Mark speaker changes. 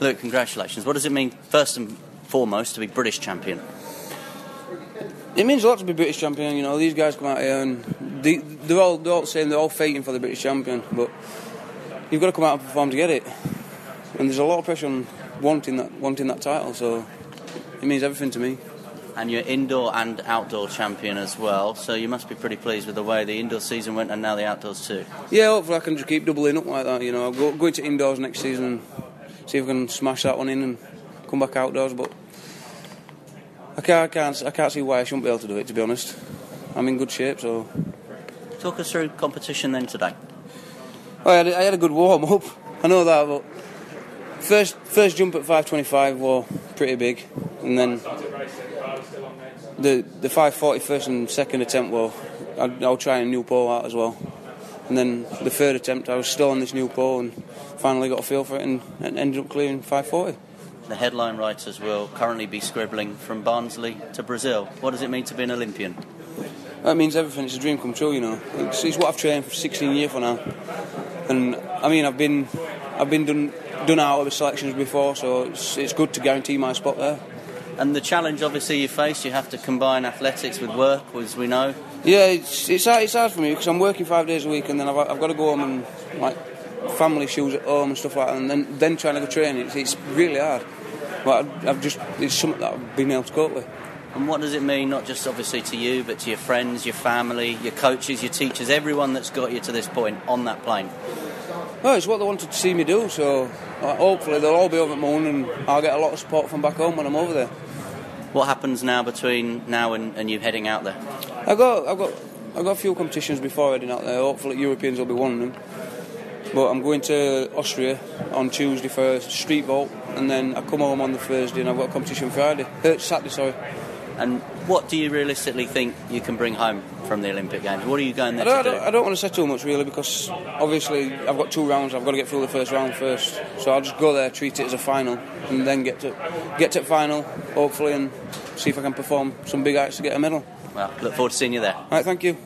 Speaker 1: Luke, congratulations. What does it mean, first and foremost, to be British champion?
Speaker 2: It means a lot to be British champion. You know, these guys come out here and they're all saying they're all fighting for the British champion, but you've got to come out and perform to get it. And there's a lot of pressure on wanting that title, so it means everything to me.
Speaker 1: And you're indoor and outdoor champion as well, so you must be pretty pleased with the way the indoor season went and now the outdoors too.
Speaker 2: Yeah, hopefully I can just keep doubling up like that. You know, I'll go into indoors next season and see if I can smash that one in and come back outdoors. But I can't see why I shouldn't be able to do it, to be honest. I'm in good shape, so.
Speaker 1: Talk us through competition then today.
Speaker 2: I had a good warm up. I know that, but first jump at 5:25 was pretty big, and then the 5:40 first and second attempt was I'll try a new pole out as well, and then the third attempt I was still on this new pole and finally got a feel for it and ended up clearing 5:40.
Speaker 1: The headline writers will currently be scribbling from Barnsley to Brazil. What does it mean to be an Olympian?
Speaker 2: That means everything. It's a dream come true, you know. It's what I've trained for 16 years for now, and I mean I've been done out of the selections before, so it's good to guarantee my spot there.
Speaker 1: And the challenge obviously you face, you have to combine athletics with work, as we know.
Speaker 2: Yeah, it's hard for me because I'm working 5 days a week, and then I've got to go home and like family shoes at home and stuff like that, and then trying to go training. It's really hard, but it's something that I've been able to cope with.
Speaker 1: And what does it mean, not just obviously to you, but to your friends, your family, your coaches, your teachers, everyone that's got you to this point on that plane?
Speaker 2: Well, it's what they wanted to see me do, so hopefully they'll all be over at Moon and I'll get a lot of support from back home when I'm over there.
Speaker 1: What happens now between now and you heading out there?
Speaker 2: I've got a few competitions before heading out there. Hopefully Europeans will be one of them. But I'm going to Austria on Tuesday for a street vault, and then I come home on the Thursday and I've got a competition Saturday, sorry.
Speaker 1: And what do you realistically think you can bring home from the Olympic Games? What are you going there to do?
Speaker 2: I don't want to say too much really, because obviously I've got 2 rounds. I've got to get through the first round first, so I'll just go there, treat it as a final, and then get to final hopefully, and see if I can perform some big acts to get a medal.
Speaker 1: Well, look forward to seeing you there.
Speaker 2: All right, thank you.